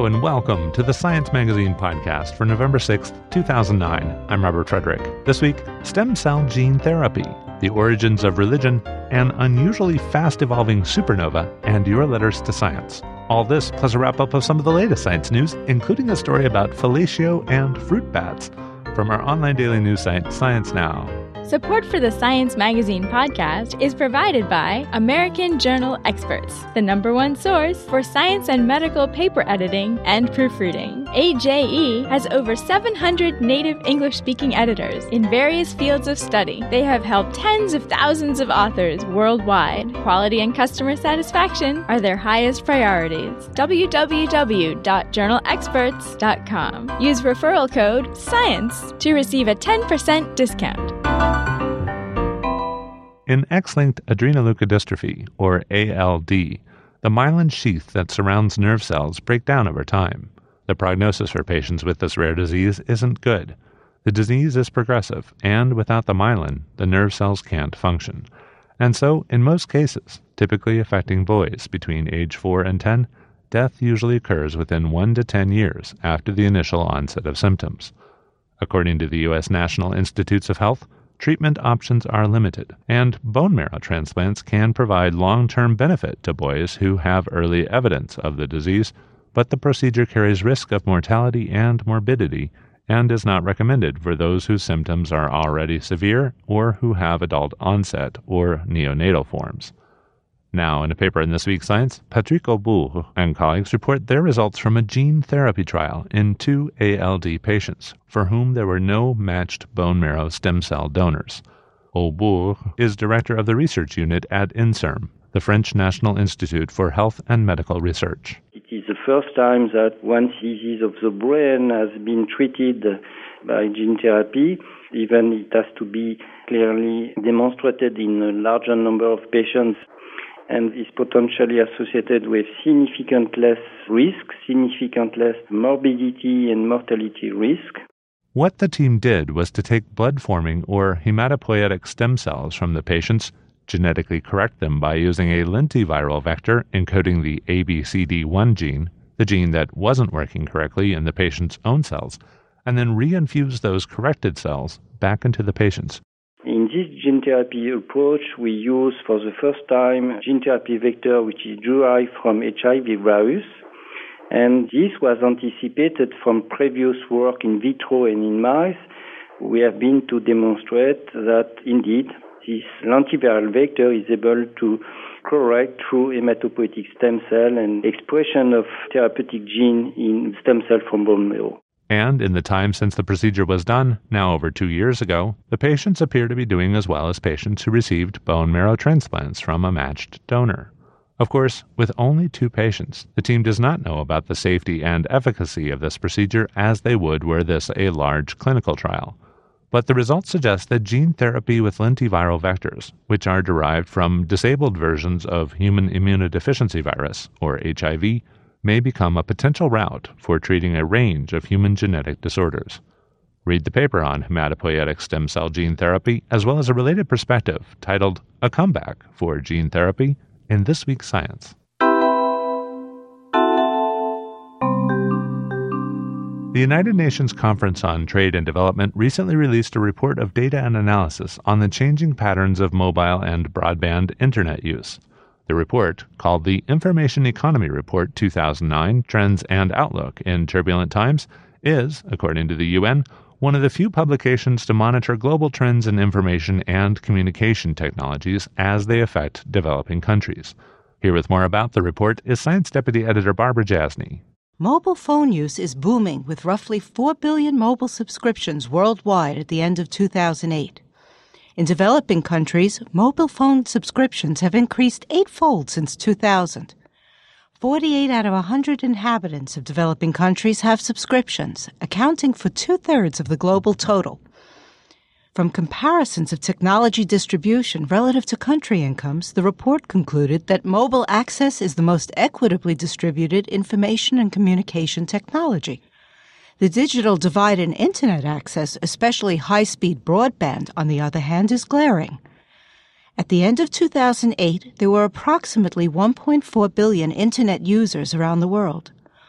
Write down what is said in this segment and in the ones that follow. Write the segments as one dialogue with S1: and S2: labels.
S1: Hello and welcome to the Science Magazine podcast for November 6th, 2009. I'm Robert Frederick. This week, stem cell gene therapy, the origins of religion, an unusually fast-evolving supernova, and your letters to science. All this plus a wrap-up of some of the latest science news, including a story about fellatio and fruit bats from our online daily news site, Science Now.
S2: Support for the Science Magazine podcast is provided by American Journal Experts, the #1 source for science and medical paper editing and proofreading. AJE has over 700 native English-speaking editors in various fields of study. They have helped tens of thousands of authors worldwide. Quality and customer satisfaction are their highest priorities. www.journalexperts.com. Use referral code SCIENCE to receive a 10% discount.
S1: In X-linked adrenoleukodystrophy, or ALD, the myelin sheath that surrounds nerve cells break down over time. The prognosis for patients with this rare disease isn't good. The disease is progressive, and without the myelin, the nerve cells can't function. And so, in most cases, typically affecting boys between age 4 and 10, death usually occurs within 1 to 10 years after the initial onset of symptoms. According to the U.S. National Institutes of Health, treatment options are limited, and bone marrow transplants can provide long-term benefit to boys who have early evidence of the disease, but the procedure carries risk of mortality and morbidity and is not recommended for those whose symptoms are already severe or who have adult onset or neonatal forms. Now, in a paper in this week's Science, Patrick Aubourg and colleagues report their results from a gene therapy trial in 2 ALD patients for whom there were no matched bone marrow stem cell donors. Aubourg is director of the research unit at INSERM, the French National Institute for Health and Medical Research.
S3: It is the first time that one disease of the brain has been treated by gene therapy. Even it has to be clearly demonstrated in a larger number of patients, and is potentially associated with significant less risk, significant less morbidity and mortality risk.
S1: What the team did was to take blood-forming or hematopoietic stem cells from the patients, genetically correct them by using a lentiviral vector encoding the ABCD1 gene, the gene that wasn't working correctly in the patient's own cells, and then reinfuse those corrected cells back into the patients.
S3: In this gene therapy approach, we use for the first time gene therapy vector which is derived from HIV virus. And this was anticipated from previous work in vitro and in mice. We have been to demonstrate that indeed this lentiviral vector is able to correct through hematopoietic stem cell and expression of therapeutic gene in stem cell from bone marrow.
S1: And in the time since the procedure was done, now over 2 years ago, the patients appear to be doing as well as patients who received bone marrow transplants from a matched donor. Of course, with only 2 patients, the team does not know about the safety and efficacy of this procedure as they would were this a large clinical trial. But the results suggest that gene therapy with lentiviral vectors, which are derived from disabled versions of human immunodeficiency virus, or HIV, may become a potential route for treating a range of human genetic disorders. Read the paper on hematopoietic stem cell gene therapy, as well as a related perspective titled A Comeback for Gene Therapy in this week's Science. The United Nations Conference on Trade and Development recently released a report of data and analysis on the changing patterns of mobile and broadband internet use. The report, called the Information Economy Report 2009 Trends and Outlook in Turbulent Times, is, according to the UN, one of the few publications to monitor global trends in information and communication technologies as they affect developing countries. Here with more about the report is Science Deputy Editor Barbara Jasny.
S4: Mobile phone use is booming, with roughly 4 billion mobile subscriptions worldwide at the end of 2008. In developing countries, mobile phone subscriptions have increased 8-fold since 2000. 48 out of 100 inhabitants of developing countries have subscriptions, accounting for 2/3 of the global total. From comparisons of technology distribution relative to country incomes, the report concluded that mobile access is the most equitably distributed information and communication technology. The digital divide in Internet access, especially high-speed broadband, on the other hand, is glaring. At the end of 2008, there were approximately 1.4 billion Internet users around the world.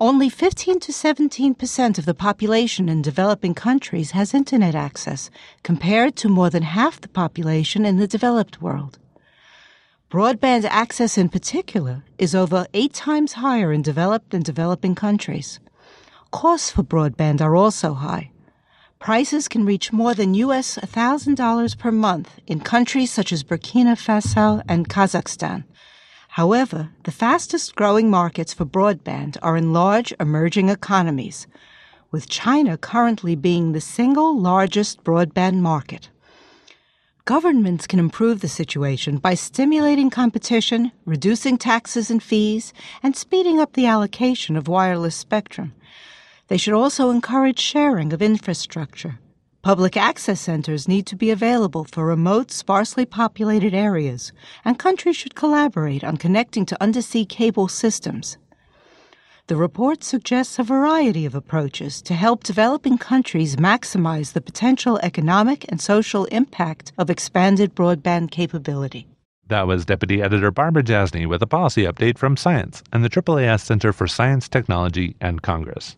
S4: Only 15 to 17% of the population in developing countries has internet access, compared to more than half the population in the developed world. Broadband access in particular is over 8 times higher in developed and developing countries. Costs for broadband are also high. Prices can reach more than US $1,000 per month in countries such as Burkina Faso and Kazakhstan. However, the fastest growing markets for broadband are in large emerging economies, with China currently being the single largest broadband market. Governments can improve the situation by stimulating competition, reducing taxes and fees, and speeding up the allocation of wireless spectrum. They should also encourage sharing of infrastructure. Public access centers need to be available for remote, sparsely populated areas, and countries should collaborate on connecting to undersea cable systems. The report suggests a variety of approaches to help developing countries maximize the potential economic and social impact of expanded broadband capability.
S1: That was Deputy Editor Barbara Jasny with a policy update from Science and the AAAS Center for Science, Technology, and Congress.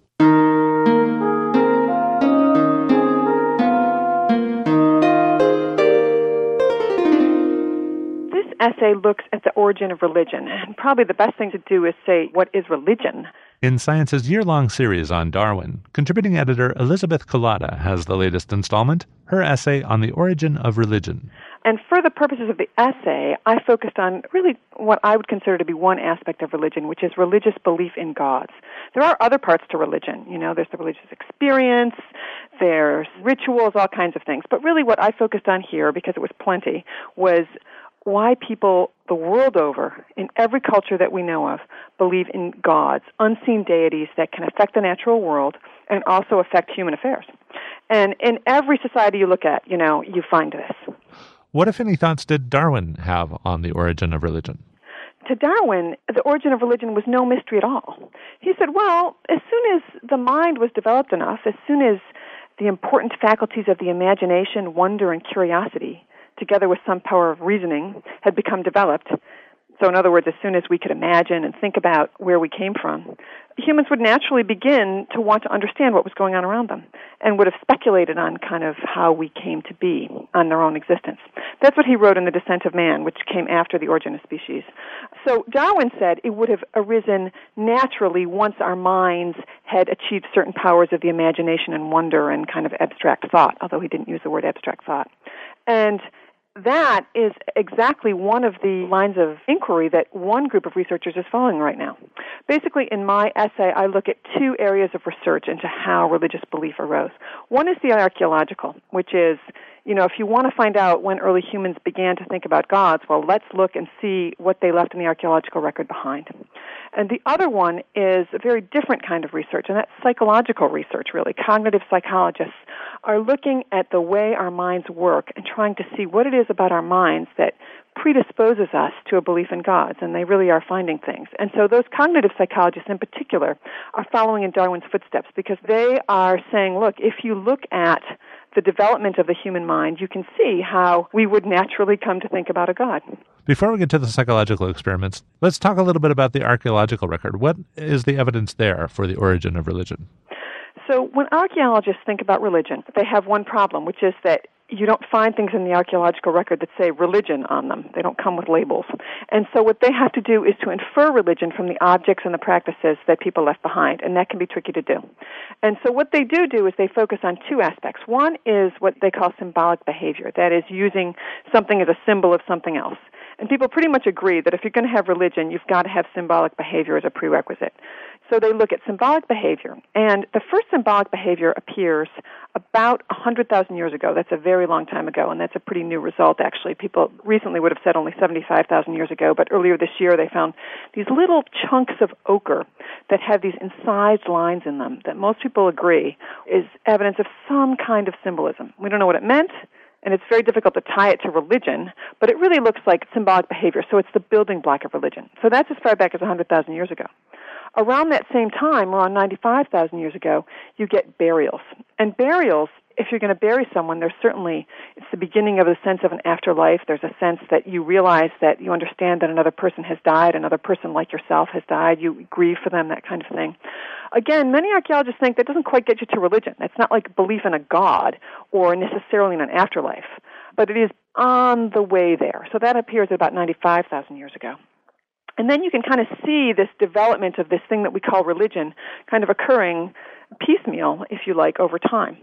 S5: Essay looks at the origin of religion, and probably the best thing to do is say, what is religion?
S1: In Science's year-long series on Darwin, contributing editor Elizabeth Collada has the latest installment, her essay on the origin of religion.
S5: And for the purposes of the essay, I focused on really what I would consider to be one aspect of religion, which is religious belief in gods. There are other parts to religion. There's the religious experience, there's rituals, all kinds of things. But really what I focused on here, because it was plenty, was why people the world over, in every culture that we know of, believe in gods, unseen deities that can affect the natural world and also affect human affairs. And in every society you look at, you find this.
S1: What, if any, thoughts did Darwin have on the origin of religion?
S5: To Darwin, the origin of religion was no mystery at all. He said, well, as soon as the mind was developed enough, as soon as the important faculties of the imagination, wonder, and curiosity, together with some power of reasoning, had become developed. So in other words, as soon as we could imagine and think about where we came from, humans would naturally begin to want to understand what was going on around them and would have speculated on kind of how we came to be on their own existence. That's what he wrote in The Descent of Man, which came after The Origin of Species. So Darwin said it would have arisen naturally once our minds had achieved certain powers of the imagination and wonder and kind of abstract thought, although he didn't use the word abstract thought. And that is exactly one of the lines of inquiry that one group of researchers is following right now. Basically, in my essay, I look at 2 areas of research into how religious belief arose. One is the archaeological, which is, if you want to find out when early humans began to think about gods, well, let's look and see what they left in the archaeological record behind. And the other one is a very different kind of research, and that's psychological research, really. Cognitive psychologists are looking at the way our minds work and trying to see what it is about our minds that predisposes us to a belief in gods, and they really are finding things. And so those cognitive psychologists in particular are following in Darwin's footsteps because they are saying, look, if you look at the development of the human mind, you can see how we would naturally come to think about a god.
S1: Before we get to the psychological experiments, let's talk a little bit about the archaeological record. What is the evidence there for the origin of religion?
S5: So when archaeologists think about religion, they have one problem, which is that you don't find things in the archaeological record that say religion on them. They don't come with labels. And so what they have to do is to infer religion from the objects and the practices that people left behind, and that can be tricky to do. And so what they do is they focus on 2 aspects. One is what they call symbolic behavior, that is using something as a symbol of something else. And people pretty much agree that if you're going to have religion, you've got to have symbolic behavior as a prerequisite. So they look at symbolic behavior. And the first symbolic behavior appears about 100,000 years ago. That's a very long time ago, and that's a pretty new result, actually. People recently would have said only 75,000 years ago, but earlier this year they found these little chunks of ochre that have these incised lines in them that most people agree is evidence of some kind of symbolism. We don't know what it meant, and it's very difficult to tie it to religion, but it really looks like symbolic behavior, so it's the building block of religion. So that's as far back as 100,000 years ago. Around that same time, around 95,000 years ago, you get burials. And burials if you're going to bury someone, there's certainly, it's the beginning of a sense of an afterlife. There's a sense that you realize that you understand that another person has died, another person like yourself has died, you grieve for them, that kind of thing. Again, many archaeologists think that doesn't quite get you to religion. It's not like belief in a god or necessarily in an afterlife, but it is on the way there. So that appears at about 95,000 years ago. And then you can kind of see this development of this thing that we call religion kind of occurring piecemeal, if you like, over time.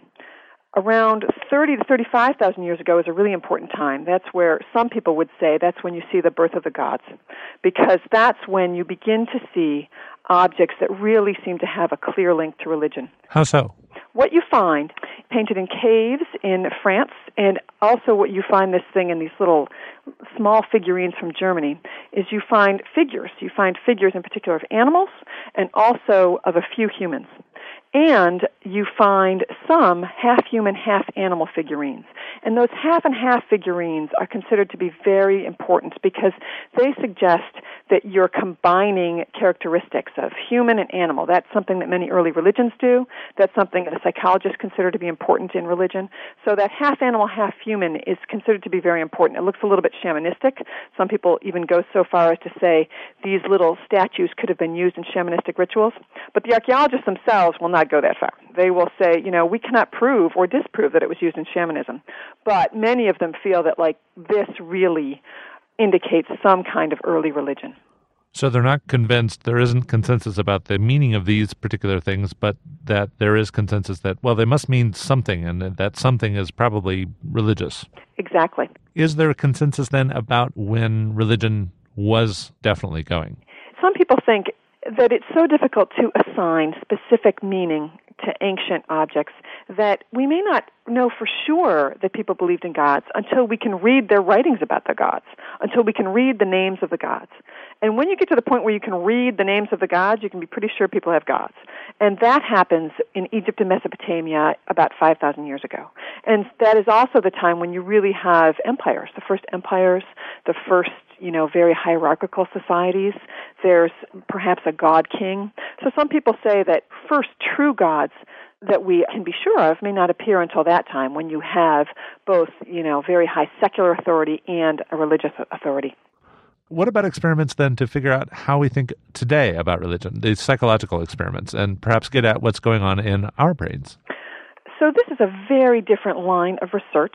S5: Around 30 to 35,000 years ago is a really important time. That's where some people would say that's when you see the birth of the gods, because that's when you begin to see objects that really seem to have a clear link to religion.
S1: How so?
S5: What you find painted in caves in France, and also what you find this thing in these little small figurines from Germany, is you find figures. You find figures in particular of animals and also of a few humans. And you find some half-human, half-animal figurines. And those half and half figurines are considered to be very important because they suggest that you're combining characteristics of human and animal. That's something that many early religions do. That's something that psychologists consider to be important in religion. So that half-animal, half-human is considered to be very important. It looks a little bit shamanistic. Some people even go so far as to say these little statues could have been used in shamanistic rituals. But the archaeologists themselves will not go that far. They will say, we cannot prove or disprove that it was used in shamanism. But many of them feel that, this really indicates some kind of early religion.
S1: So they're not convinced, there isn't consensus about the meaning of these particular things, but that there is consensus that, they must mean something, and that something is probably religious.
S5: Exactly.
S1: Is there a consensus then about when religion was definitely going?
S5: Some people think that it's so difficult to assign specific meaning to ancient objects that we may not know for sure that people believed in gods until we can read their writings about the gods, until we can read the names of the gods. And when you get to the point where you can read the names of the gods, you can be pretty sure people have gods. And that happens in Egypt and Mesopotamia about 5,000 years ago. And that is also the time when you really have empires, the first empires, the first very hierarchical societies. There's perhaps a god king. So some people say that first true gods that we can be sure of may not appear until that time, when you have both, very high secular authority and a religious authority.
S1: What about experiments then to figure out how we think today about religion, these psychological experiments, and perhaps get at what's going on in our brains?
S5: So this is a very different line of research.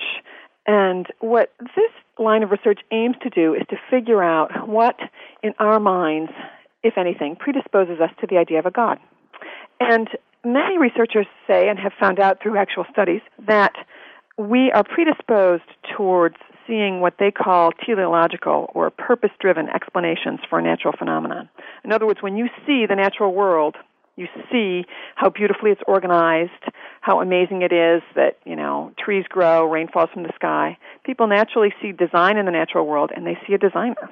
S5: And what this line of research aims to do is to figure out what in our minds, if anything, predisposes us to the idea of a God. And many researchers say, and have found out through actual studies, that we are predisposed towards seeing what they call teleological or purpose-driven explanations for a natural phenomenon. In other words, when you see the natural world, you see how beautifully it's organized, how amazing it is that, trees grow, rain falls from the sky. People naturally see design in the natural world, and they see a designer.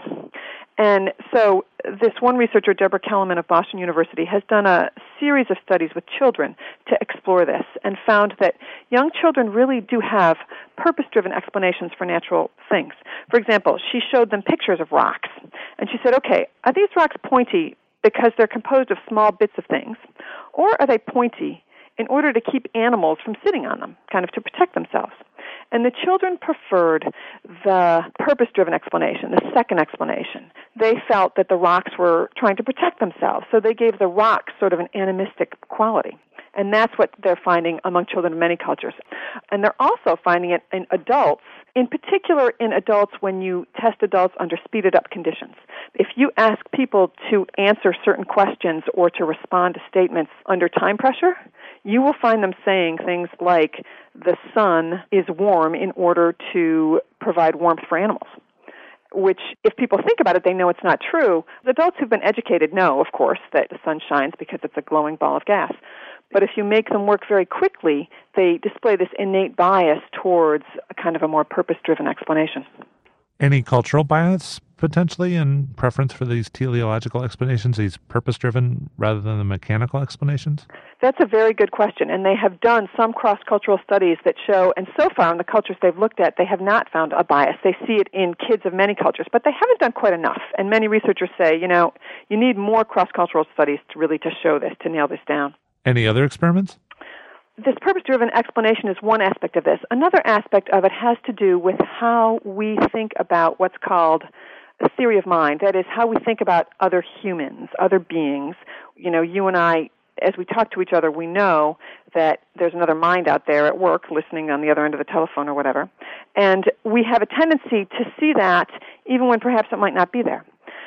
S5: And so this one researcher, Deborah Kellerman of Boston University, has done a series of studies with children to explore this and found that young children really do have purpose-driven explanations for natural things. For example, she showed them pictures of rocks, and she said, okay, are these rocks pointy because they're composed of small bits of things, or are they pointy in order to keep animals from sitting on them, kind of to protect themselves? And the children preferred the purpose-driven explanation, the second explanation. They felt that the rocks were trying to protect themselves, so they gave the rocks sort of an animistic quality. And that's what they're finding among children in many cultures. And they're also finding it in adults, in particular in adults when you test adults under speeded-up conditions. If you ask people to answer certain questions or to respond to statements under time pressure, you will find them saying things like, the sun is warm in order to provide warmth for animals, which, if people think about it, they know it's not true. The adults who've been educated know, of course, that the sun shines because it's a glowing ball of gas. But if you make them work very quickly, they display this innate bias towards a kind of a more purpose-driven explanation.
S1: Any cultural bias, potentially, in preference for these teleological explanations, these purpose-driven rather than the mechanical explanations?
S5: That's a very good question, and they have done some cross-cultural studies that show, and so far in the cultures they've looked at, they have not found a bias. They see it in kids of many cultures, but they haven't done quite enough. And many researchers say, you need more cross-cultural studies to show this, to nail this down.
S1: Any other experiments?
S5: this purpose-driven explanation is one aspect of this. Another aspect of it has to do with how we think about what's called a theory of mind. That is, how we think about other humans, other beings. You know, you and I, as we talk to each other, we know that there's another mind out there at work listening on the other end of the telephone or whatever. And we have a tendency to see that even when perhaps it might not be there.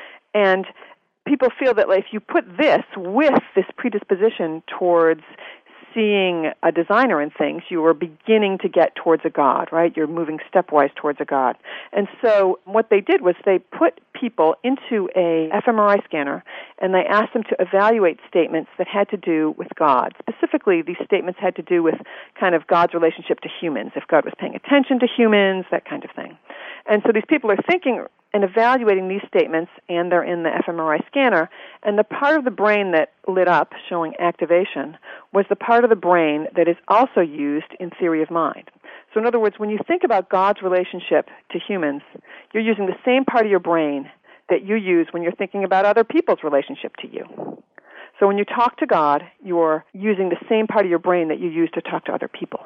S5: And people feel that if you put this with this predisposition towards seeing a designer in things, you are beginning to get towards a God, right? You're moving stepwise towards a God. And so what they did was they put people into a fMRI scanner and they asked them to evaluate statements that had to do with God. Specifically, these statements had to do with kind of God's relationship to humans, if God was paying attention to humans, that kind of thing. And so these people are thinking and evaluating these statements, and they're in the fMRI scanner, and the part of the brain that lit up, showing activation, was the part of the brain that is also used in theory of mind. So in other words, when you think about God's relationship to humans, you're using the same part of your brain that you use when you're thinking about other people's relationship to you. So when you talk to God, you're using the same part of your brain that you use to talk to other people.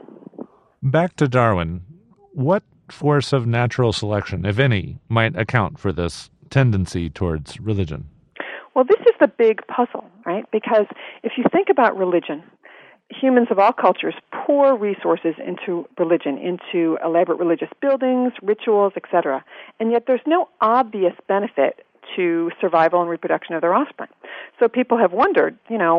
S1: Back to Darwin. What force of natural selection, if any, might account for this tendency towards religion?
S5: Well, this is the big puzzle, right? Because if you think about religion, humans of all cultures pour resources into religion, into elaborate religious buildings, rituals, etc. And yet there's no obvious benefit to survival and reproduction of their offspring. So people have wondered,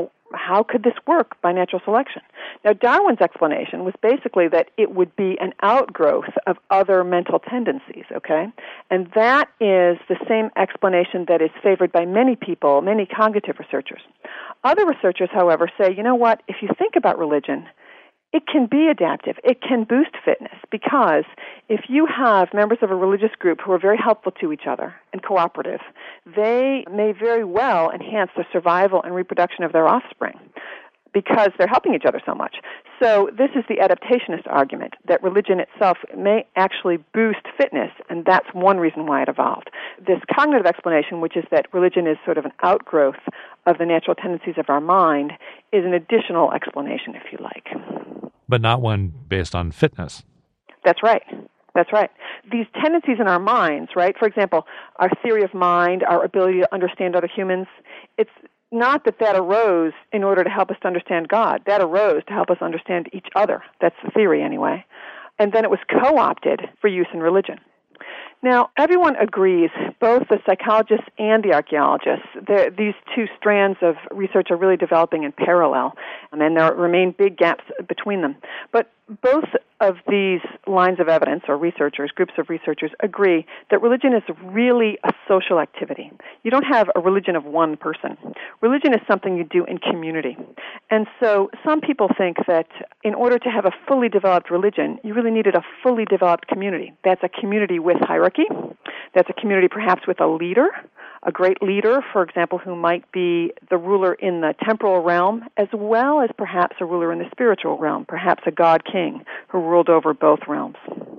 S5: how could this work by natural selection? Now, Darwin's explanation was basically that it would be an outgrowth of other mental tendencies, okay? And that is the same explanation that is favored by many people, many cognitive researchers. Other researchers, however, say, you know what, if you think about religion, it can be adaptive. It can boost fitness because if you have members of a religious group who are very helpful to each other and cooperative, they may very well enhance the survival and reproduction of their offspring because they're helping each other so much. So this is the adaptationist argument, that religion itself may actually boost fitness, and that's one reason why it evolved. This cognitive explanation, which is that religion is sort of an outgrowth of the natural tendencies of our mind, is an additional explanation, if you like.
S1: But not one based on fitness.
S5: That's right. That's right. These tendencies in our minds, right? For example, our theory of mind, our ability to understand other humans, it's not that arose in order to help us to understand God. That arose to help us understand each other. That's the theory anyway. And then it was co-opted for use in religion. Now, everyone agrees, both the psychologists and the archaeologists, these two strands of research are really developing in parallel, and there remain big gaps between them. But both of these lines of evidence, or researchers, groups of researchers, agree that religion is really a social activity. You don't have a religion of one person. Religion is something you do in community. And so some people think that in order to have a fully developed religion, you really needed a fully developed community. That's a community with hierarchy. That's a community perhaps with a leader, a great leader, for example, who might be the ruler in the temporal realm, as well as perhaps a ruler in the spiritual realm, perhaps a god king who ruled over both realms.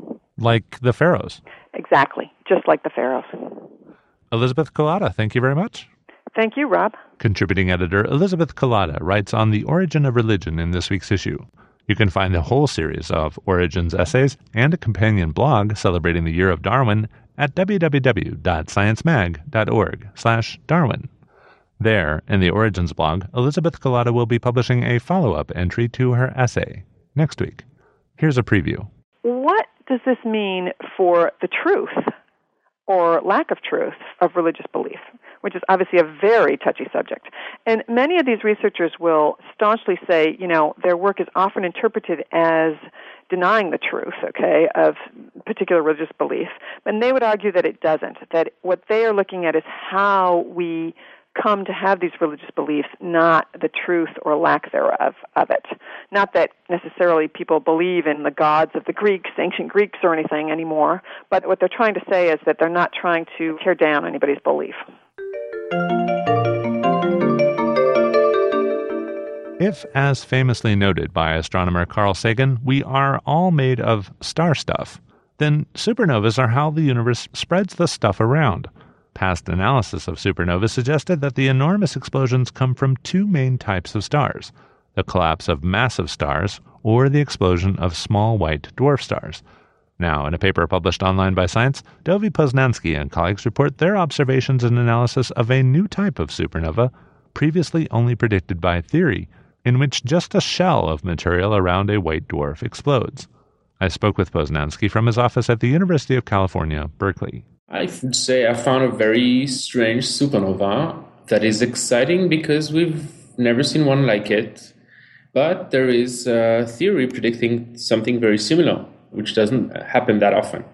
S1: Like the pharaohs.
S5: Exactly, just like the pharaohs.
S1: Elizabeth Collada, thank you very much.
S5: Thank you, Rob.
S1: Contributing editor Elizabeth Collada writes on the origin of religion in this week's issue. You can find the whole series of Origins essays and a companion blog celebrating the year of Darwin at www.sciencemag.org/Darwin. There, in the Origins blog, Elizabeth Collada will be publishing a follow-up entry to her essay next week. Here's a preview.
S5: What does this mean for the truth or lack of truth of religious belief, which is obviously a very touchy subject? And many of these researchers will staunchly say, their work is often interpreted as denying the truth, of particular religious belief. And they would argue that it doesn't, that what they are looking at is how we come to have these religious beliefs, not the truth or lack thereof of it. Not that necessarily people believe in the gods of the Greeks, ancient Greeks or anything anymore, but what they're trying to say is that they're not trying to tear down anybody's belief.
S1: If, as famously noted by astronomer Carl Sagan, we are all made of star stuff, then supernovas are how the universe spreads the stuff around. Past analysis of supernovas suggested that the enormous explosions come from two main types of stars, the collapse of massive stars, or the explosion of small white dwarf stars. Now, in a paper published online by Science, Dovi Poznansky and colleagues report their observations and analysis of a new type of supernova, previously only predicted by theory, in which just a shell of material around a white dwarf explodes. I spoke with Poznansky from his office at the University of California, Berkeley.
S6: I would say I found a very strange supernova that is exciting because we've never seen one like it. But there is a theory predicting something very similar, which doesn't happen that often.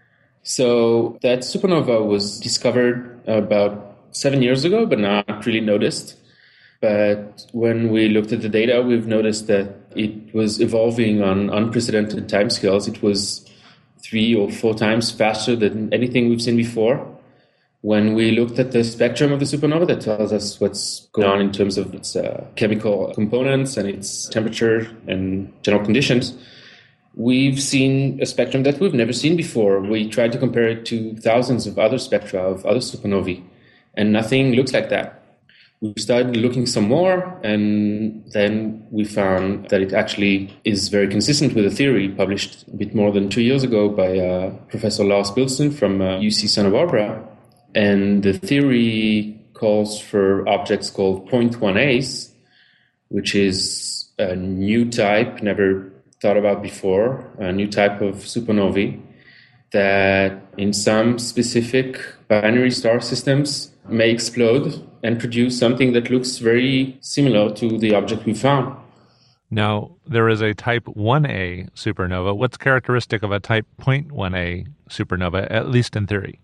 S6: So that supernova was discovered about 7 years ago, but not really noticed. But when we looked at the data, we've noticed that it was evolving on unprecedented timescales. It was 3 or 4 times faster than anything we've seen before. When we looked at the spectrum of the supernova, that tells us what's going on in terms of its chemical components and its temperature and general conditions, we've seen a spectrum that we've never seen before. We tried to compare it to thousands of other spectra of other supernovae, and nothing looks like that. We started looking some more, and then we found that it actually is very consistent with a theory published a bit more than 2 years ago by Professor Lars Bilsten from UC Santa Barbara. And the theory calls for objects called point 1As, which is a new type, never thought about before, a new type of supernovae that in some specific binary star systems may explode and produce something that looks very similar to the object we found.
S1: Now, there is a type 1A supernova. What's characteristic of a type 0.1A supernova, at least in theory?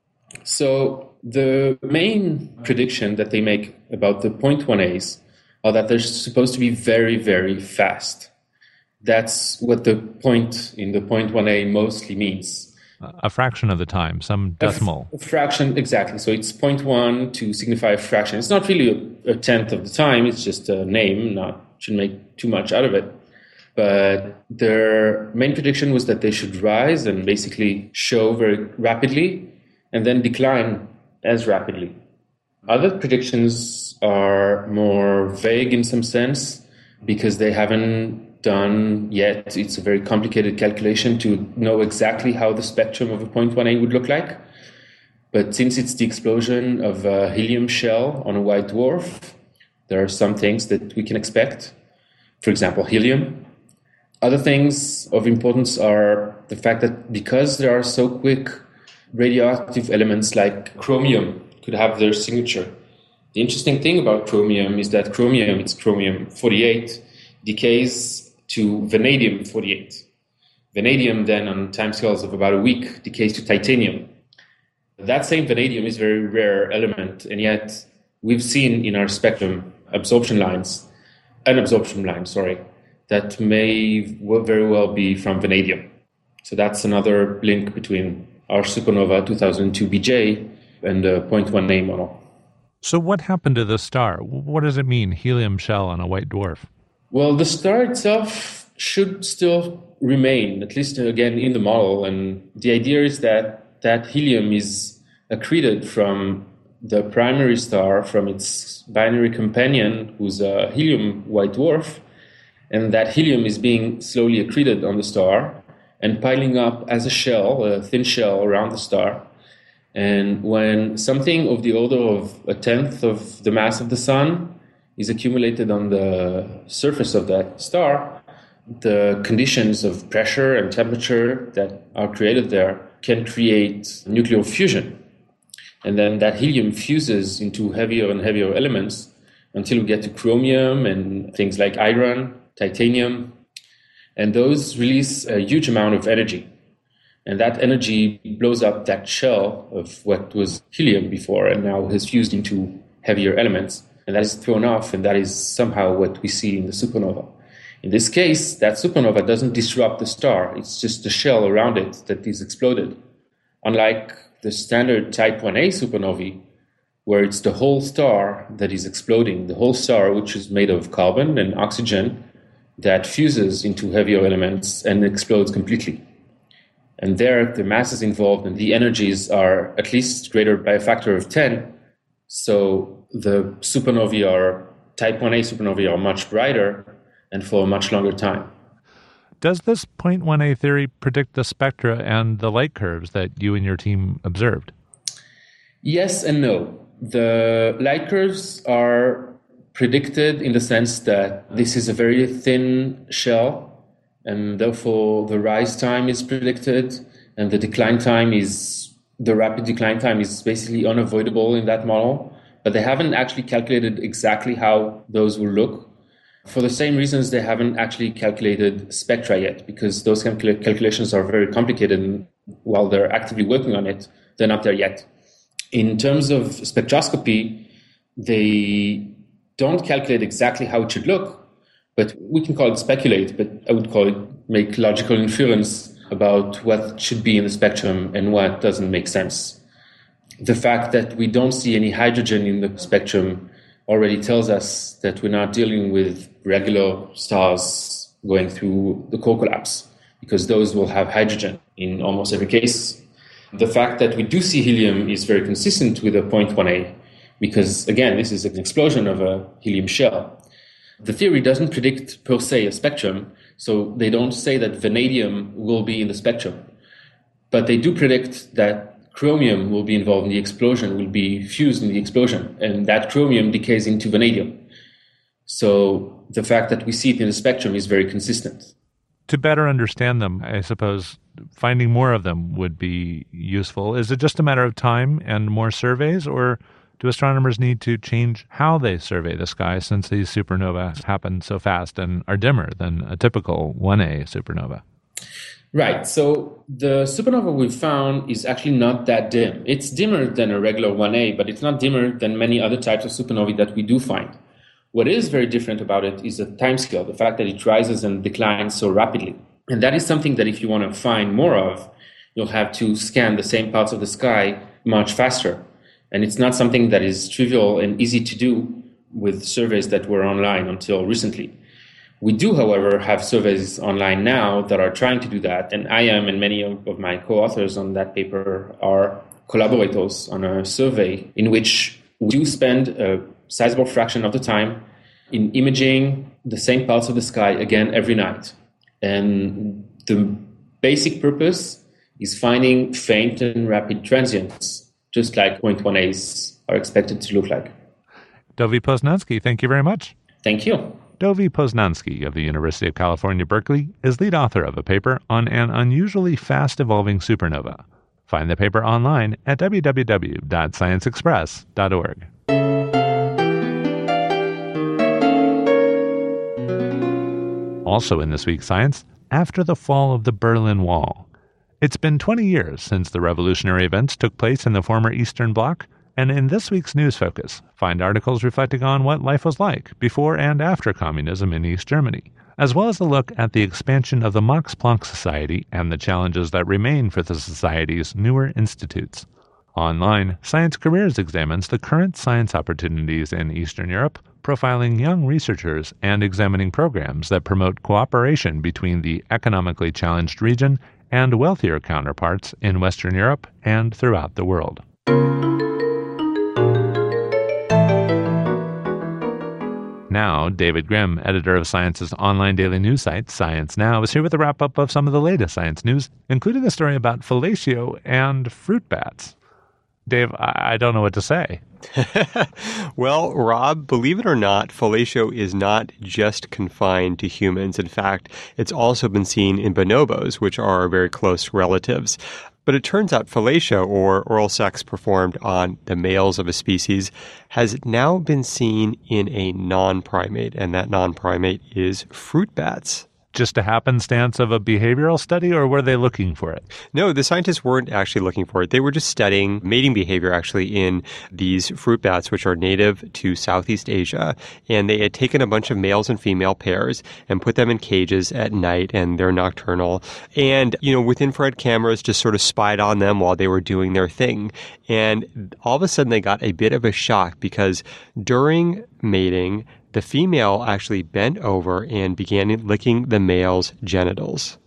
S6: So the main prediction that they make about the 0.1As are that they're supposed to be very, very fast. That's what the point in the 0.1A mostly means.
S1: A fraction of the time, some decimal.
S6: A fraction, exactly. So it's 0.1 to signify a fraction. It's not really a tenth of the time. It's just a name, shouldn't make too much out of it. But their main prediction was that they should rise and basically show very rapidly and then decline as rapidly. Other predictions are more vague in some sense because they haven't done yet. It's a very complicated calculation to know exactly how the spectrum of a 0.1A would look like. But since it's the explosion of a helium shell on a white dwarf, there are some things that we can expect. For example, helium. Other things of importance are the fact that because there are so quick radioactive elements like chromium could have their signature. The interesting thing about chromium is that it's chromium-48, decays to vanadium-48. Vanadium then, on timescales of about a week, decays to titanium. That same vanadium is a very rare element, and yet we've seen in our spectrum an absorption line, that may very well be from vanadium. So that's another link between our supernova 2002 BJ and the 0.1A model.
S1: So what happened to the star? What does it mean, helium shell on a white dwarf?
S6: Well, the star itself should still remain, at least again in the model. And the idea is that helium is accreted from the primary star, from its binary companion, who's a helium white dwarf. And that helium is being slowly accreted on the star and piling up as a shell, a thin shell around the star. And when something of the order of a tenth of the mass of the sun is accumulated on the surface of that star, the conditions of pressure and temperature that are created there can create nuclear fusion. And then that helium fuses into heavier and heavier elements until we get to chromium and things like iron, titanium. And those release a huge amount of energy. And that energy blows up that shell of what was helium before and now has fused into heavier elements. And that is thrown off, and that is somehow what we see in the supernova. In this case, that supernova doesn't disrupt the star. It's just the shell around it that is exploded. Unlike the standard type 1A supernovae, where it's the whole star that is exploding, the whole star, which is made of carbon and oxygen, that fuses into heavier elements and explodes completely. And there, the masses involved and the energies are at least greater by a factor of 10. So the supernovae are type 1a supernovae are much brighter and for a much longer time.
S1: Does this 0.1a theory predict the spectra and the light curves that you and your team observed?
S6: Yes and no. The light curves are predicted in the sense that this is a very thin shell, and therefore the rise time is predicted, and the rapid decline time is basically unavoidable in that model. But they haven't actually calculated exactly how those will look. For the same reasons, they haven't actually calculated spectra yet, because those calculations are very complicated, and while they're actively working on it, they're not there yet. In terms of spectroscopy, they don't calculate exactly how it should look, but we can call it speculate, but I would call it make logical inference about what should be in the spectrum and what doesn't make sense. The fact that we don't see any hydrogen in the spectrum already tells us that we're not dealing with regular stars going through the core collapse, because those will have hydrogen in almost every case. The fact that we do see helium is very consistent with a 0.1a, because, again, this is an explosion of a helium shell. The theory doesn't predict, per se, a spectrum, so they don't say that vanadium will be in the spectrum. But they do predict that chromium will be involved in the explosion, will be fused in the explosion, and that chromium decays into vanadium. So the fact that we see it in the spectrum is very consistent.
S1: To better understand them, I suppose finding more of them would be useful. Is it just a matter of time and more surveys, or do astronomers need to change how they survey the sky, since these supernovas happen so fast and are dimmer than a typical 1A supernova?
S6: Right. So the supernova we've found is actually not that dim. It's dimmer than a regular 1A, but it's not dimmer than many other types of supernovae that we do find. What is very different about it is the timescale, the fact that it rises and declines so rapidly. And that is something that if you want to find more of, you'll have to scan the same parts of the sky much faster. And it's not something that is trivial and easy to do with surveys that were online until recently. We do, however, have surveys online now that are trying to do that. And I am, and many of my co-authors on that paper are collaborators on a survey in which we do spend a sizable fraction of the time in imaging the same parts of the sky again every night. And the basic purpose is finding faint and rapid transients, just like 0.1As are expected to look like.
S1: Dovi Poznansky, thank you very much.
S6: Thank you.
S1: Dovi Poznansky of the University of California, Berkeley is lead author of a paper on an unusually fast-evolving supernova. Find the paper online at www.scienceexpress.org. Also in this week's Science, after the fall of the Berlin Wall. It's been 20 years since the revolutionary events took place in the former Eastern Bloc, and in this week's News Focus, find articles reflecting on what life was like before and after communism in East Germany, as well as a look at the expansion of the Max Planck Society and the challenges that remain for the Society's newer institutes. Online, Science Careers examines the current science opportunities in Eastern Europe, profiling young researchers and examining programs that promote cooperation between the economically challenged region and wealthier counterparts in Western Europe and throughout the world. Now, David Grimm, editor of Science's online daily news site, Science Now, is here with a wrap-up of some of the latest science news, including a story about fellatio and fruit bats. Dave, I don't know what to say.
S7: Well, Rob, believe it or not, fellatio is not just confined to humans. In fact, it's also been seen in bonobos, which are very close relatives. But it turns out fellatio, or oral sex performed on the males of a species, has now been seen in a non-primate, and that non-primate is fruit bats.
S1: Just a happenstance of a behavioral study, or were they looking for it?
S7: No, the scientists weren't actually looking for it. They were just studying mating behavior actually in these fruit bats, which are native to Southeast Asia. And they had taken a bunch of males and female pairs and put them in cages at night, and they're nocturnal. And, with infrared cameras just sort of spied on them while they were doing their thing. And all of a sudden they got a bit of a shock because during mating, the female actually bent over and began licking the male's genitals.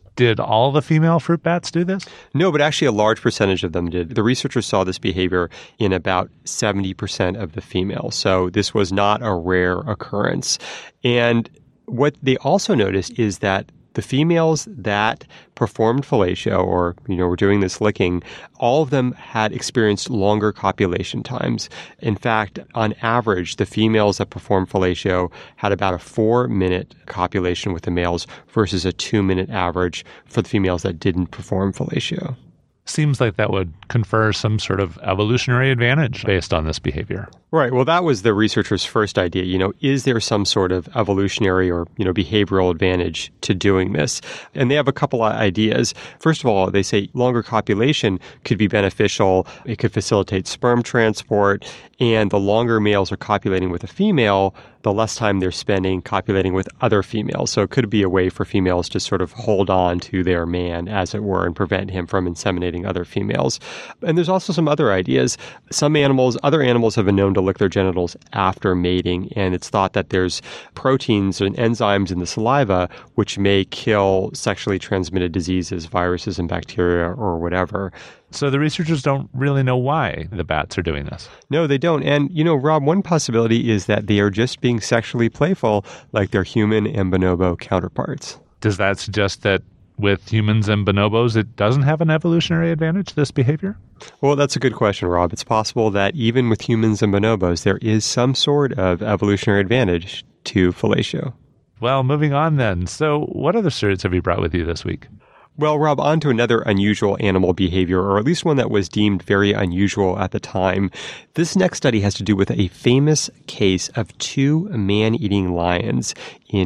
S1: Did all the female fruit bats do this?
S7: No, but actually a large percentage of them did. The researchers saw this behavior in about 70% of the females. So this was not a rare occurrence. And what they also noticed is that the females that performed fellatio or, were doing this licking, all of them had experienced longer copulation times. In fact, on average, the females that performed fellatio had about a 4-minute copulation with the males versus a 2-minute average for the females that didn't perform fellatio.
S1: Seems like that would confer some sort of evolutionary advantage based on this behavior.
S7: Right. Well, that was the researchers' first idea. Is there some sort of evolutionary or, behavioral advantage to doing this? And they have a couple of ideas. First of all, they say longer copulation could be beneficial. It could facilitate sperm transport. And the longer males are copulating with a female, the less time they're spending copulating with other females. So it could be a way for females to sort of hold on to their man, as it were, and prevent him from inseminating other females. And there's also some other ideas. Other animals have been known to lick their genitals after mating, and it's thought that there's proteins and enzymes in the saliva which may kill sexually transmitted diseases, viruses and bacteria or whatever.
S1: So the researchers don't really know why the bats are doing this.
S7: No, they don't. And, Rob, one possibility is that they are just being sexually playful like their human and bonobo counterparts.
S1: Does that suggest that with humans and bonobos, it doesn't have an evolutionary advantage, this behavior?
S7: Well, that's a good question, Rob. It's possible that even with humans and bonobos, there is some sort of evolutionary advantage to fellatio.
S1: Well, moving on then. So what other stories have you brought with you this week?
S7: Well, Rob, on to another unusual animal behavior, or at least one that was deemed very unusual at the time. This next study has to do with a famous case of 2 man-eating lions in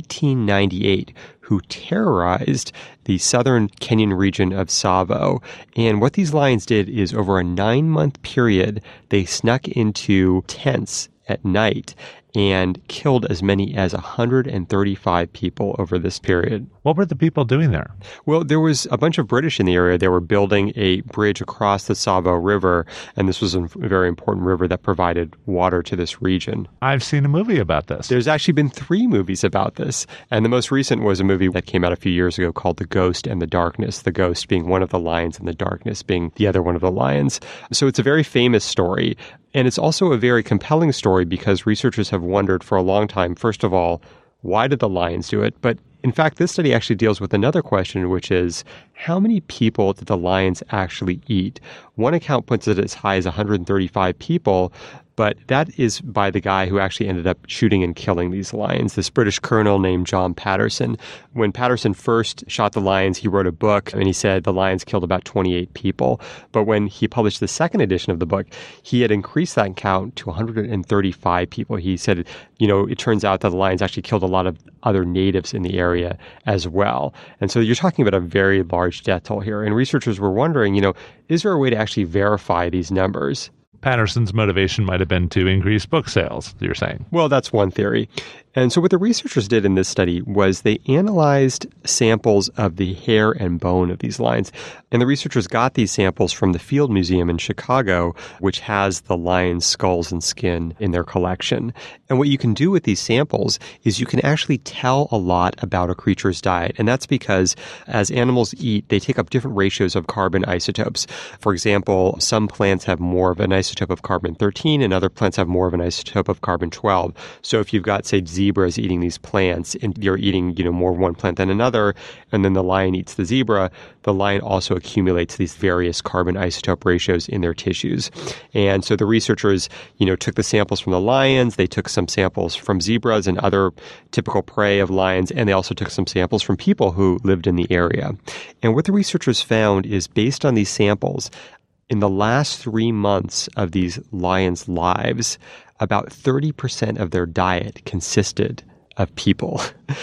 S7: 1898 who terrorized the southern Kenyan region of Tsavo. And what these lions did is over a 9-month period, they snuck into tents at night and killed as many as 135 people over this period.
S1: What were the people doing there?
S7: Well, there was a bunch of British in the area. They were building a bridge across the Tsavo River, and this was a very important river that provided water to this region.
S1: I've seen a movie about this.
S7: There's actually been 3 movies about this, and the most recent was a movie that came out a few years ago called The Ghost and the Darkness, the ghost being one of the lions and the darkness being the other one of the lions. So it's a very famous story. And it's also a very compelling story because researchers have wondered for a long time, first of all, why did the lions do it? But in fact, this study actually deals with another question, which is how many people did the lions actually eat? One account puts it as high as 135 people, but that is by the guy who actually ended up shooting and killing these lions, this British colonel named John Patterson. When Patterson first shot the lions, he wrote a book, and he said the lions killed about 28 people. But when he published the second edition of the book, he had increased that count to 135 people. He said, it turns out that the lions actually killed a lot of other natives in the area as well. And so you're talking about a very large death toll here. And researchers were wondering, is there a way to actually verify these numbers?
S1: Patterson's motivation might have been to increase book sales, you're saying.
S7: Well, that's one theory. And so what the researchers did in this study was they analyzed samples of the hair and bone of these lions. And the researchers got these samples from the Field Museum in Chicago, which has the lion's skulls and skin in their collection. And what you can do with these samples is you can actually tell a lot about a creature's diet. And that's because as animals eat, they take up different ratios of carbon isotopes. For example, some plants have more of an isotope of carbon-13 and other plants have more of an isotope of carbon-12. So if you've got, say, zebras eating these plants and you're eating, more of one plant than another, and then the lion eats the zebra, the lion also accumulates these various carbon isotope ratios in their tissues. And so the researchers, took the samples from the lions, they took some samples from zebras and other typical prey of lions, and they also took some samples from people who lived in the area. And what the researchers found is based on these samples, in the last 3 months of these lions' lives, about 30% of their diet consisted of people.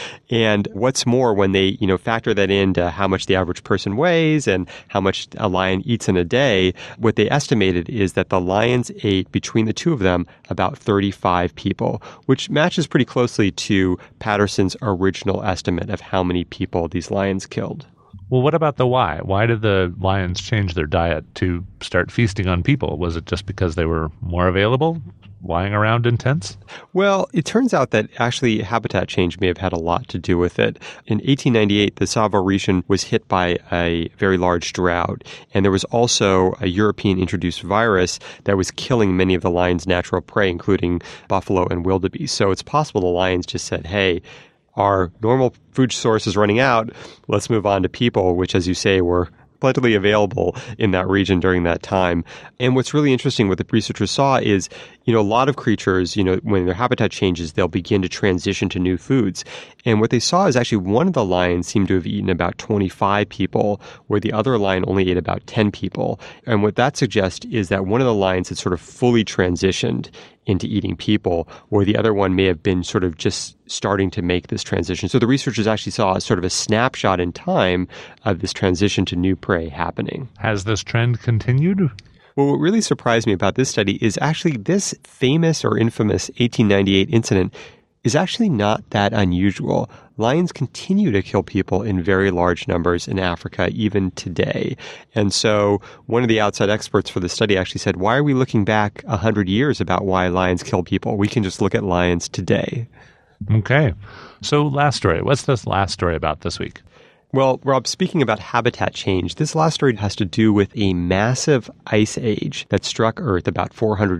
S7: And what's more, when they, factor that into how much the average person weighs and how much a lion eats in a day, what they estimated is that the lions ate, between the two of them, about 35 people, which matches pretty closely to Patterson's original estimate of how many people these lions killed.
S1: Well, what about the why? Why did the lions change their diet to start feasting on people? Was it just because they were more available, lying around in tents?
S7: Well, it turns out that actually habitat change may have had a lot to do with it. In 1898, the Tsavo region was hit by a very large drought, and there was also a European-introduced virus that was killing many of the lion's natural prey, including buffalo and wildebeest. So it's possible the lions just said, hey, our normal food source is running out, let's move on to people, which, as you say, were plentifully available in that region during that time. And what's really interesting, what the researchers saw is, a lot of creatures, when their habitat changes, they'll begin to transition to new foods. And what they saw is actually one of the lions seemed to have eaten about 25 people, where the other lion only ate about 10 people. And what that suggests is that one of the lions had sort of fully transitioned into eating people, where the other one may have been sort of just starting to make this transition. So the researchers actually saw sort of a snapshot in time of this transition to new prey happening.
S1: Has this trend continued?
S7: Well, what really surprised me about this study is actually this famous or infamous 1898 incident is actually not that unusual. Lions continue to kill people in very large numbers in Africa even today. And so one of the outside experts for the study actually said, why are we looking back 100 years about why lions kill people? We can just look at lions today.
S1: Okay. So last story. What's this last story about this week?
S7: Well, Rob, speaking about habitat change, this last story has to do with a massive ice age that struck Earth about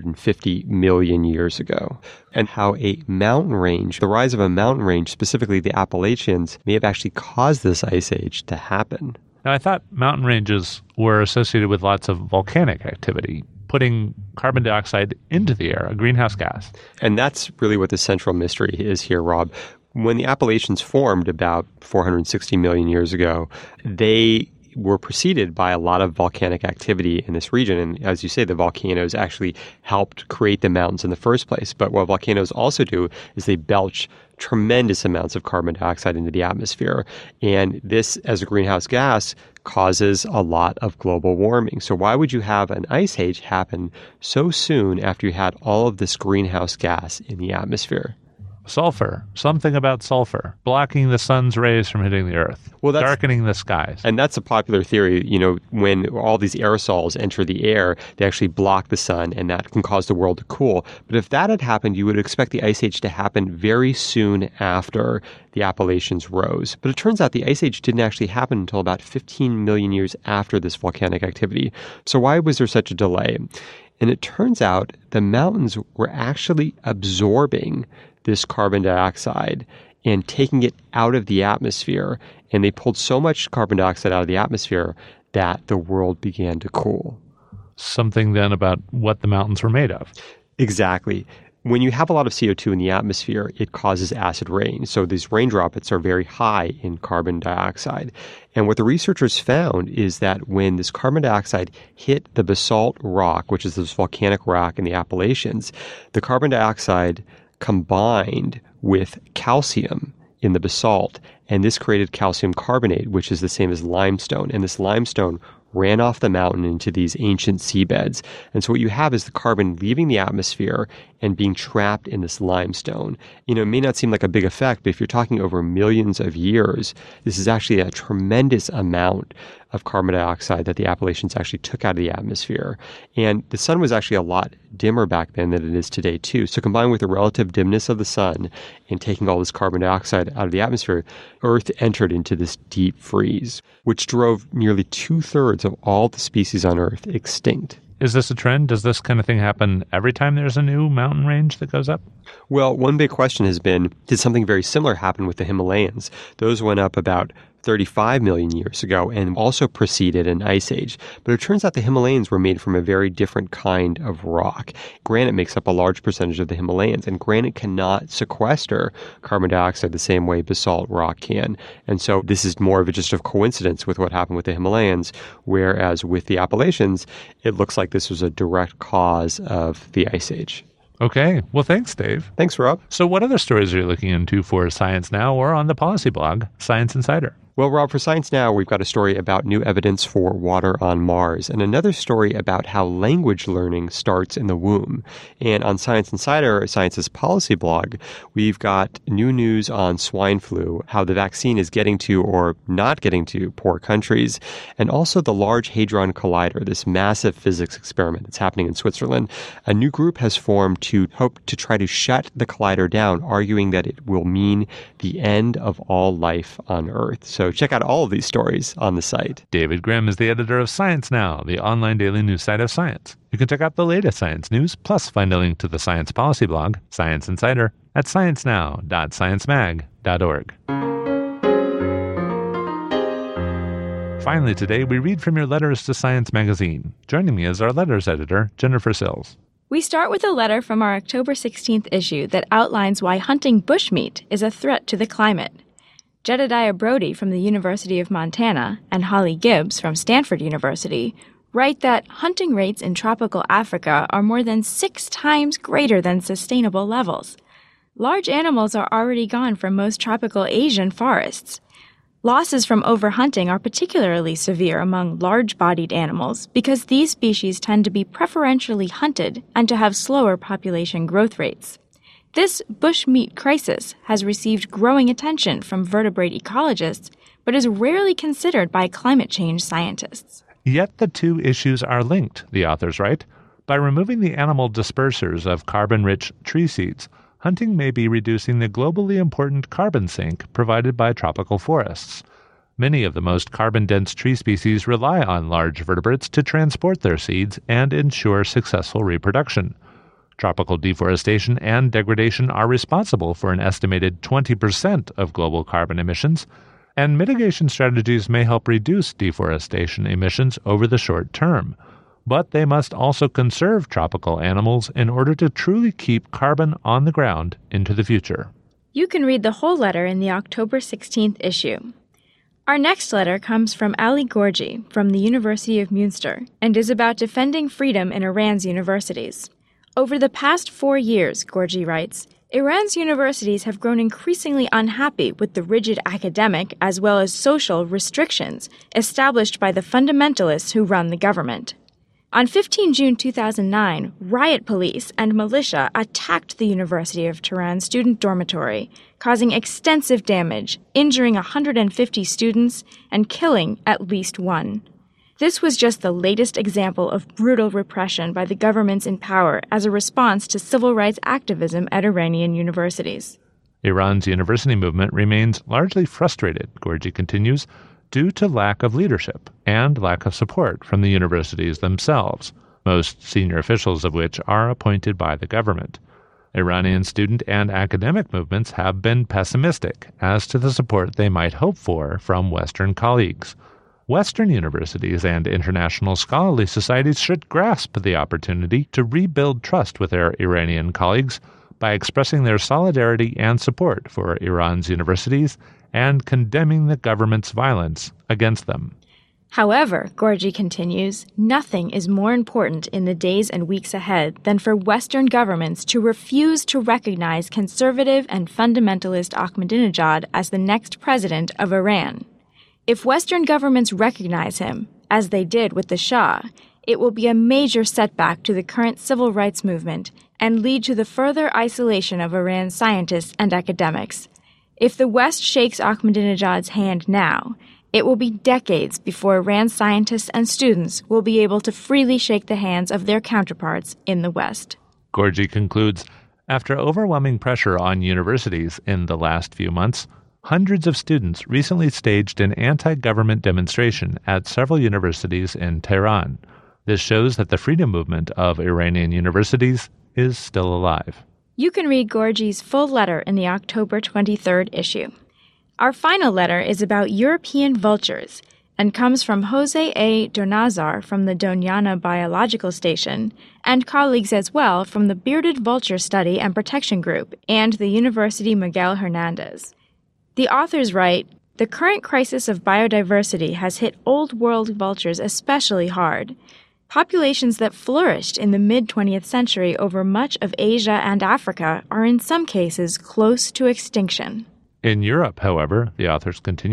S7: 450 million years ago, and how a mountain range, the rise of a mountain range, specifically the Appalachians, may have actually caused this ice age to happen.
S1: Now, I thought mountain ranges were associated with lots of volcanic activity, putting carbon dioxide into the air, a greenhouse gas.
S7: And that's really what the central mystery is here, Rob. When the Appalachians formed about 460 million years ago, they were preceded by a lot of volcanic activity in this region. And as you say, the volcanoes actually helped create the mountains in the first place. But what volcanoes also do is they belch tremendous amounts of carbon dioxide into the atmosphere. And this, as a greenhouse gas, causes a lot of global warming. So why would you have an ice age happen so soon after you had all of this greenhouse gas in the atmosphere?
S1: Sulfur. Something about sulfur. Blocking the sun's rays from hitting the earth. Well, darkening the skies.
S7: And that's a popular theory. When all these aerosols enter the air, they actually block the sun, and that can cause the world to cool. But if that had happened, you would expect the ice age to happen very soon after the Appalachians rose. But it turns out the ice age didn't actually happen until about 15 million years after this volcanic activity. So why was there such a delay? And it turns out the mountains were actually absorbing this carbon dioxide and taking it out of the atmosphere. And they pulled so much carbon dioxide out of the atmosphere that the world began to cool.
S1: Something then about what the mountains were made of.
S7: Exactly. When you have a lot of CO2 in the atmosphere, it causes acid rain. So these rain droplets are very high in carbon dioxide. And what the researchers found is that when this carbon dioxide hit the basalt rock, which is this volcanic rock in the Appalachians, the carbon dioxide combined with calcium in the basalt, and this created calcium carbonate, which is the same as limestone. And this limestone ran off the mountain into these ancient seabeds. And so what you have is the carbon leaving the atmosphere and being trapped in this limestone. It may not seem like a big effect, but if you're talking over millions of years, this is actually a tremendous amount of carbon dioxide that the Appalachians actually took out of the atmosphere. And the sun was actually a lot dimmer back then than it is today, too. So combined with the relative dimness of the sun and taking all this carbon dioxide out of the atmosphere, Earth entered into this deep freeze, which drove nearly 2/3 of all the species on Earth extinct.
S1: Is this a trend? Does this kind of thing happen every time there's a new mountain range that goes up?
S7: Well, one big question has been, did something very similar happen with the Himalayas? Those went up about 35 million years ago and also preceded an ice age. But it turns out the Himalayas were made from a very different kind of rock. Granite makes up a large percentage of the Himalayas, and granite cannot sequester carbon dioxide the same way basalt rock can. And so this is more of just a coincidence with what happened with the Himalayas, whereas with the Appalachians, it looks like this was a direct cause of the ice age.
S1: Okay. Well, thanks, Dave.
S7: Thanks, Rob.
S1: So what other stories are you looking into for Science Now or on the policy blog, Science Insider?
S7: Well, Rob, for Science Now, we've got a story about new evidence for water on Mars and another story about how language learning starts in the womb. And on Science Insider, Science's policy blog, we've got new news on swine flu, how the vaccine is getting to or not getting to poor countries, and also the Large Hadron Collider, this massive physics experiment that's happening in Switzerland. A new group has formed to hope to try to shut the collider down, arguing that it will mean the end of all life on Earth. So check out all of these stories on the site.
S1: David Grimm is the editor of Science Now, the online daily news site of science. You can check out the latest science news, plus find a link to the science policy blog, Science Insider, at sciencenow.sciencemag.org. Finally today, we read from your letters to Science Magazine. Joining me is our letters editor, Jennifer Sills.
S2: We start with a letter from our October 16th issue that outlines why hunting bushmeat is a threat to the climate. Jedediah Brody from the University of Montana and Holly Gibbs from Stanford University write that hunting rates in tropical Africa are more than 6 times greater than sustainable levels. Large animals are already gone from most tropical Asian forests. Losses from overhunting are particularly severe among large-bodied animals because these species tend to be preferentially hunted and to have slower population growth rates. This bushmeat crisis has received growing attention from vertebrate ecologists, but is rarely considered by climate change scientists.
S1: Yet the two issues are linked, the authors write. By removing the animal dispersers of carbon-rich tree seeds, hunting may be reducing the globally important carbon sink provided by tropical forests. Many of the most carbon-dense tree species rely on large vertebrates to transport their seeds and ensure successful reproduction. Tropical deforestation and degradation are responsible for an estimated 20% of global carbon emissions, and mitigation strategies may help reduce deforestation emissions over the short term. But they must also conserve tropical animals in order to truly keep carbon on the ground into the future.
S2: You can read the whole letter in the October 16th issue. Our next letter comes from Ali Gorgi from the University of Münster and is about defending freedom in Iran's universities. Over the past 4 years, Gorgi writes, Iran's universities have grown increasingly unhappy with the rigid academic as well as social restrictions established by the fundamentalists who run the government. On 15 June 2009, riot police and militia attacked the University of Tehran student dormitory, causing extensive damage, injuring 150 students, and killing at least one. This was just the latest example of brutal repression by the governments in power as a response to civil rights activism at Iranian universities.
S1: Iran's university movement remains largely frustrated, Gorgi continues, due to lack of leadership and lack of support from the universities themselves, most senior officials of which are appointed by the government. Iranian student and academic movements have been pessimistic as to the support they might hope for from Western colleagues. Western universities and international scholarly societies should grasp the opportunity to rebuild trust with their Iranian colleagues by expressing their solidarity and support for Iran's universities and condemning the government's violence against them.
S2: However, Gorgi continues, nothing is more important in the days and weeks ahead than for Western governments to refuse to recognize conservative and fundamentalist Ahmadinejad as the next president of Iran. If Western governments recognize him, as they did with the Shah, it will be a major setback to the current civil rights movement and lead to the further isolation of Iran's scientists and academics. If the West shakes Ahmadinejad's hand now, it will be decades before Iran's scientists and students will be able to freely shake the hands of their counterparts in the West.
S1: Gorgi concludes, after overwhelming pressure on universities in the last few months, hundreds of students recently staged an anti-government demonstration at several universities in Tehran. This shows that the freedom movement of Iranian universities is still alive.
S2: You can read Gorgi's full letter in the October 23rd issue. Our final letter is about European vultures and comes from Jose A. Donazar from the Doñana Biological Station and colleagues as well from the Bearded Vulture Study and Protection Group and the University Miguel Hernandez. The authors write, the current crisis of biodiversity has hit Old World vultures especially hard. Populations that flourished in the mid-20th century over much of Asia and Africa are in some cases close to extinction.
S1: In Europe, however, the authors continue,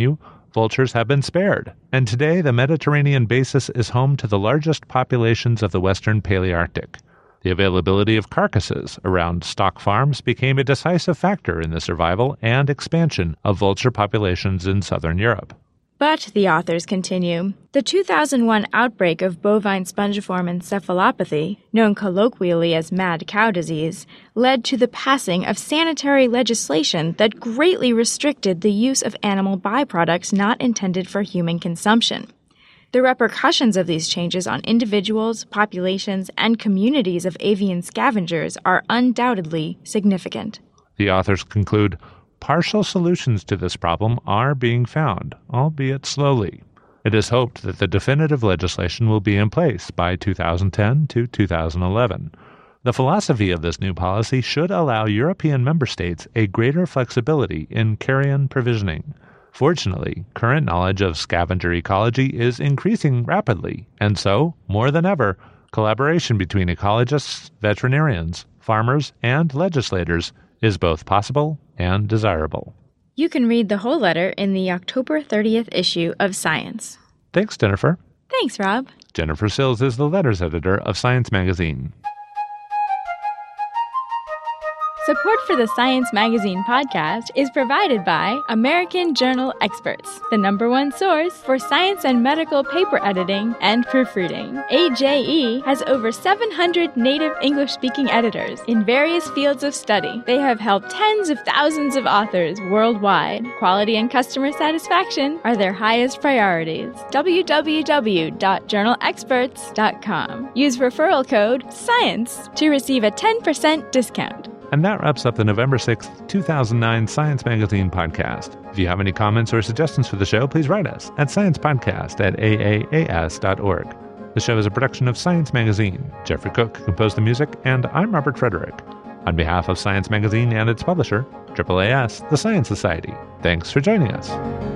S1: vultures have been spared, and today the Mediterranean basin is home to the largest populations of the western Palearctic. The availability of carcasses around stock farms became a decisive factor in the survival and expansion of vulture populations in southern Europe.
S2: But, the authors continue, the 2001 outbreak of bovine spongiform encephalopathy, known colloquially as mad cow disease, led to the passing of sanitary legislation that greatly restricted the use of animal byproducts not intended for human consumption. The repercussions of these changes on individuals, populations, and communities of avian scavengers are undoubtedly significant.
S1: The authors conclude, partial solutions to this problem are being found, albeit slowly. It is hoped that the definitive legislation will be in place by 2010 to 2011. The philosophy of this new policy should allow European member states a greater flexibility in carrion provisioning. Fortunately, current knowledge of scavenger ecology is increasing rapidly, and so, more than ever, collaboration between ecologists, veterinarians, farmers, and legislators is both possible and desirable.
S2: You can read the whole letter in the October 30th issue of Science.
S1: Thanks, Jennifer.
S2: Thanks, Rob.
S1: Jennifer Sills is the letters editor of Science Magazine.
S2: Support for the Science Magazine podcast is provided by American Journal Experts, the #1 source for science and medical paper editing and proofreading. AJE has over 700 native English-speaking editors in various fields of study. They have helped tens of thousands of authors worldwide. Quality and customer satisfaction are their highest priorities. www.journalexperts.com. Use referral code SCIENCE to receive a 10% discount.
S1: And that wraps up the November 6th, 2009 Science Magazine podcast. If you have any comments or suggestions for the show, please write us at sciencepodcast@aaas.org. The show is a production of Science Magazine. Jeffrey Cook composed the music, and I'm Robert Frederick. On behalf of Science Magazine and its publisher, AAAS, the Science Society, thanks for joining us.